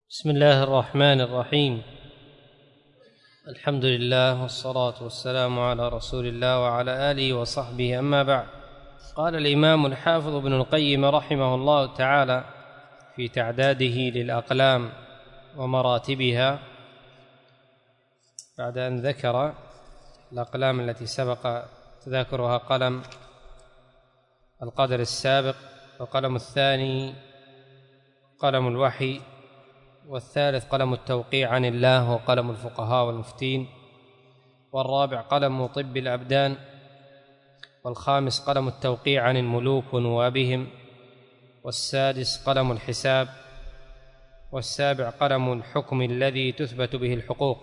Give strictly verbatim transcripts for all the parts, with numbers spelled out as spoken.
بسم الله الرحمن الرحيم. الحمد لله والصلاة والسلام على رسول الله وعلى آله وصحبه، أما بعد. قال الإمام الحافظ ابن القيم رحمه الله تعالى في تعداده للأقلام ومراتبها، بعد أن ذكر الأقلام التي سبق تذاكرها: قلم القدر السابق، وقلم الثاني قلم الوحي، والثالث قلم التوقيع عن الله وقلم الفقهاء والمفتين، والرابع قلم طب الأبدان، والخامس قلم التوقيع عن الملوك ونوابهم، والسادس قلم الحساب، والسابع قلم الحكم الذي تثبت به الحقوق.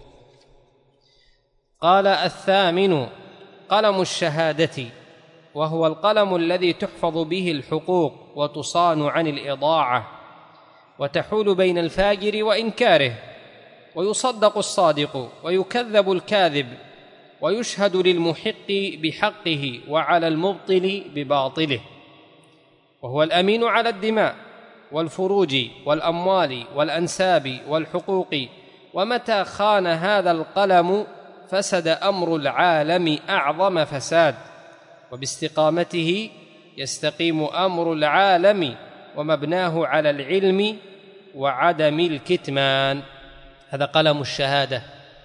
قال: الثامن قلم الشهادة، وهو القلم الذي تحفظ به الحقوق وتصان عن الإضاعة، وتحول بين الفاجر وإنكاره، ويصدق الصادق ويكذب الكاذب، ويشهد للمحق بحقه وعلى المبطل بباطله، وهو الأمين على الدماء والفروج والأموال والأنساب والحقوق. ومتى خان هذا القلم فسد أمر العالم أعظم فساد، وباستقامته يستقيم أمر العالم، ومبناه على العلم وعدم الكتمان. هذا قلم الشهادة،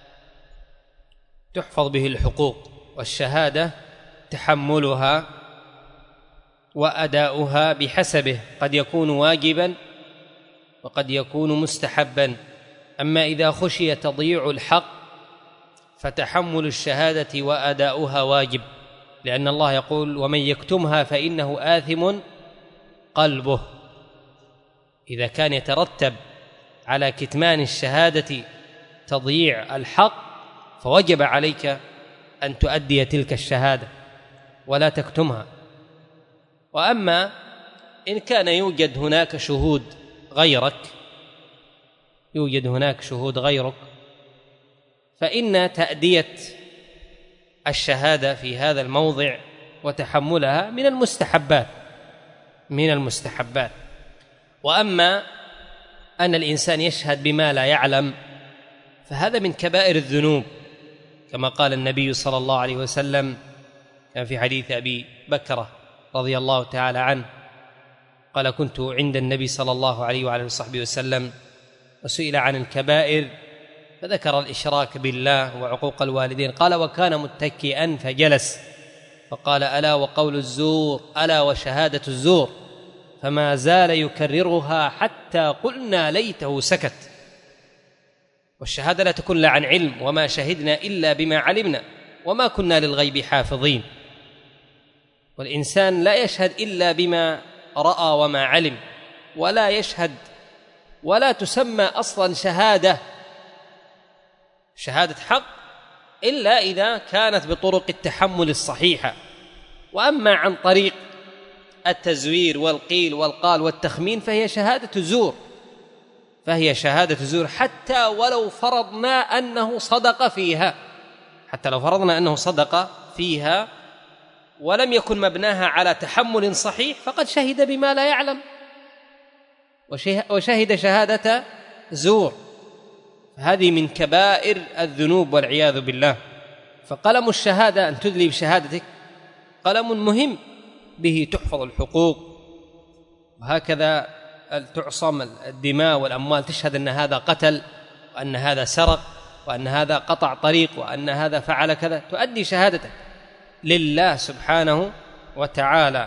تحفظ به الحقوق، والشهادة تحملها وأداؤها بحسبه، قد يكون واجبا وقد يكون مستحبا. أما إذا خشي تضييع الحق فتحمل الشهادة وأداؤها واجب، لأن الله يقول: ومن يكتمها فإنه آثم قلبه. إذا كان يترتب على كتمان الشهادة تضييع الحق، فوجب عليك أن تؤدي تلك الشهادة ولا تكتمها. وأما إن كان يوجد هناك شهود غيرك يوجد هناك شهود غيرك فإن تأدية الشهادة في هذا الموضع وتحملها من المستحبات من المستحبات وأما أن الإنسان يشهد بما لا يعلم فهذا من كبائر الذنوب، كما قال النبي صلى الله عليه وسلم، كان في حديث أبي بكرة رضي الله تعالى عنه قال: كنت عند النبي صلى الله عليه وعلى وصحبه وسلم وسئل عن الكبائر فذكر الإشراك بالله وعقوق الوالدين، قال: وكان متكئا فجلس فقال: ألا وقول الزور، ألا وشهادة الزور، فما زال يكررها حتى قلنا ليته سكت. والشهادة لا تكون لا عن علم، وما شهدنا إلا بما علمنا وما كنا للغيب حافظين. والإنسان لا يشهد إلا بما رأى وما علم، ولا يشهد ولا تسمى أصلا شهادة شهادة حق إلا إذا كانت بطرق التحمل الصحيحة. وأما عن طريق التزوير والقيل والقال والتخمين فهي شهادة زور فهي شهادة زور حتى ولو فرضنا أنه صدق فيها حتى لو فرضنا أنه صدق فيها ولم يكن مبناها على تحمل صحيح، فقد شهد بما لا يعلم وشهد شهادة زور. هذه من كبائر الذنوب والعياذ بالله. فقلم الشهادة، أن تدلي بشهادتك، قلم مهم، به تحفظ الحقوق، وهكذا تعصم الدماء والأموال، تشهد أن هذا قتل، وأن هذا سرق، وأن هذا قطع طريق، وأن هذا فعل كذا، تؤدي شهادتك لله سبحانه وتعالى.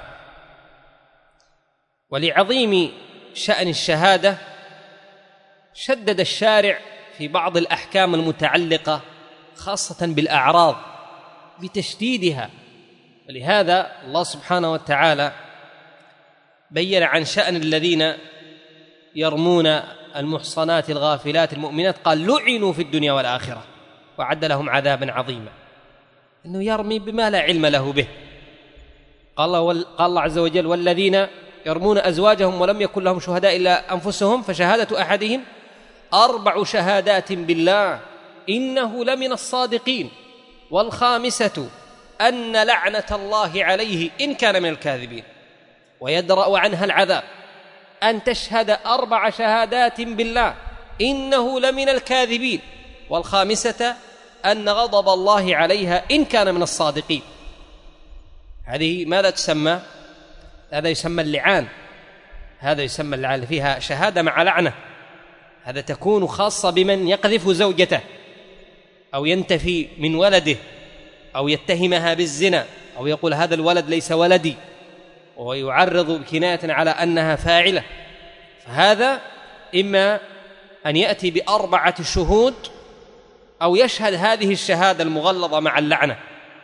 ولعظيم شأن الشهادة شدد الشارع في بعض الأحكام المتعلقة خاصة بالأعراض بتشديدها. ولهذا الله سبحانه وتعالى بين عن شأن الذين يرمون المحصنات الغافلات المؤمنات، قال: لعنوا في الدنيا والآخرة وأعد لهم عذابا عظيما. إنه يرمي بما لا علم له به. قال الله عز وجل: والذين يرمون أزواجهم ولم يكن لهم شهداء إلا أنفسهم فشهادة أحدهم أربع شهادات بالله إنه لمن الصادقين، والخامسة أن لعنة الله عليه إن كان من الكاذبين، ويدرأ عنها العذاب أن تشهد أربع شهادات بالله إنه لمن الكاذبين، والخامسة أن غضب الله عليها إن كان من الصادقين. هذه ماذا تسمى؟ هذا يسمى اللعان، هذا يسمى اللعان، فيها شهادة مع لعنة. هذا تكون خاصة بمن يقذف زوجته أو ينتفي من ولده أو يتهمها بالزنا أو يقول هذا الولد ليس ولدي ويعرض بكناية على أنها فاعلة. فهذا إما أن يأتي بأربعة شهود أو يشهد هذه الشهادة المغلظة مع اللعنة،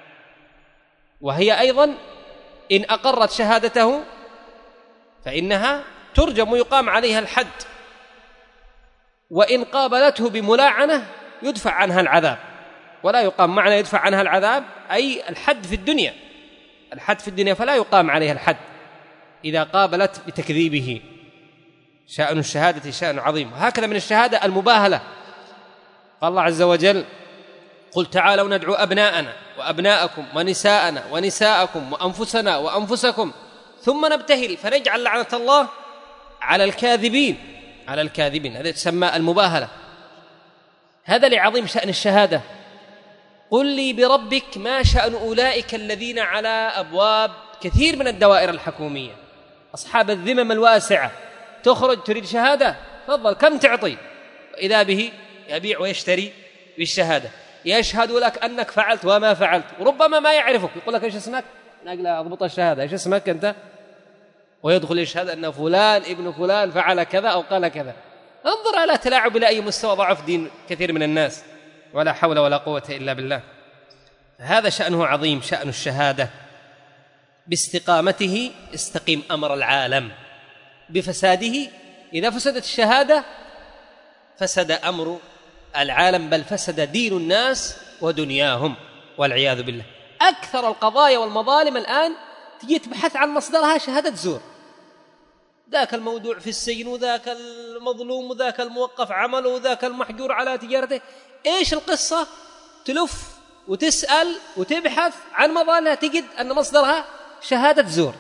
وهي أيضا إن أقرت شهادته فإنها ترجم ويقام عليها الحد، وإن قابلته بملاعنة يدفع عنها العذاب. ولا يقام معنى يدفع عنها العذاب أي الحد في الدنيا، الحد في الدنيا، فلا يقام عليها الحد إذا قابلت بتكذيبه. شأن الشهادة شأن عظيم. وهكذا من الشهادة المباهلة. قال الله عز وجل: قل تعالوا ندعو أبناءنا وأبناءكم ونساءنا ونساءكم وأنفسنا وأنفسكم ثم نبتهل فنجعل لعنة الله على الكاذبين، على الكاذبين. هذا تسمى المباهلة. هذا لعظيم شأن الشهادة. قل لي بربك ما شأن أولئك الذين على أبواب كثير من الدوائر الحكومية، أصحاب الذمم الواسعة، تخرج تريد شهادة، تفضل كم تعطي؟ إذا به يبيع ويشتري بالشهادة، يشهد لك أنك فعلت وما فعلت، وربما ما يعرفك، يقول لك إيش اسمك؟ نقل أضبط الشهادة، إيش اسمك أنت؟ ويدخل يشهد أن فلان ابن فلان فعل كذا أو قال كذا. انظر على تلاعب إلى أي مستوى ضعف دين كثير من الناس، ولا حول ولا قوة إلا بالله. هذا شأنه عظيم، شأن الشهادة. باستقامته استقيم أمر العالم، بفساده إذا فسدت الشهادة فسد أمر العالم، بل فسد دين الناس ودنياهم والعياذ بالله. أكثر القضايا والمظالم الآن تجي تبحث عن مصدرها شهادة زور، ذاك الموضوع في السجن وذاك المظلوم وذاك الموقف عمله وذاك المحجور على تجارته. إيش القصة؟ تلف وتسأل وتبحث عن مظالها تجد أن مصدرها شهادة زور.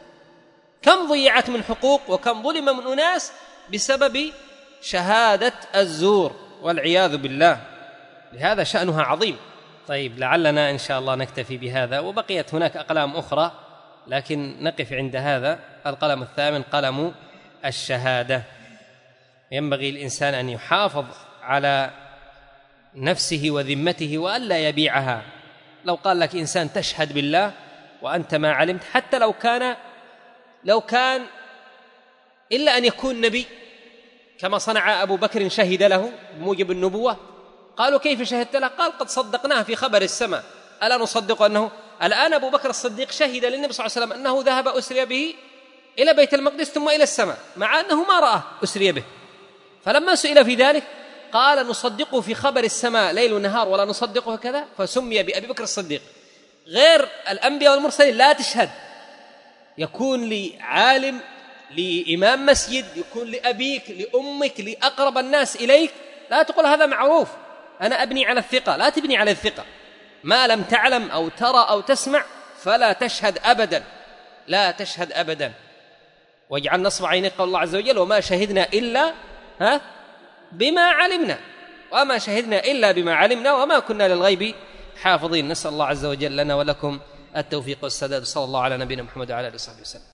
كم ضيعت من حقوق وكم ظلم من أناس بسبب شهادة الزور والعياذ بالله. لهذا شأنها عظيم. طيب، لعلنا إن شاء الله نكتفي بهذا، وبقيت هناك أقلام أخرى لكن نقف عند هذا. القلم الثامن قلم الشهادة. ينبغي الإنسان أن يحافظ على نفسه وذمته وألا يبيعها. لو قال لك إنسان تشهد بالله وأنت ما علمت، حتى لو كان لو كان إلا أن يكون نبي كما صنع أبو بكر، شهد له بموجب النبوة. قالوا كيف شهدت له؟ قال قد صدقناه في خبر السماء، ألا نصدق أنه الآن أبو بكر الصديق شهد للنبي صلى الله عليه وسلم أنه ذهب أسري به إلى بيت المقدس ثم إلى السماء، مع أنه ما رأى أسري به. فلما سئل في ذلك قال نصدقه في خبر السماء ليل ونهار ولا نصدقه كذا، فسمي بأبي بكر الصديق. غير الأنبياء والمرسلين لا تشهد، يكون لعالم، لإمام مسجد، يكون لأبيك، لأمك، لأقرب الناس إليك، لا تقول هذا معروف أنا أبني على الثقة. لا تبني على الثقة، ما لم تعلم أو ترى أو تسمع فلا تشهد أبدا، لا تشهد أبدا. واجعل نصب عينيك، قال الله عز وجل وما شهدنا إلا ها بما علمنا، وما شهدنا إلا بما علمنا وما كنا للغيب حافظين. نسأل الله عز وجل لنا ولكم التوفيق والسداد. صلى الله على نبينا محمد وعلى آله وصحبه وسلم.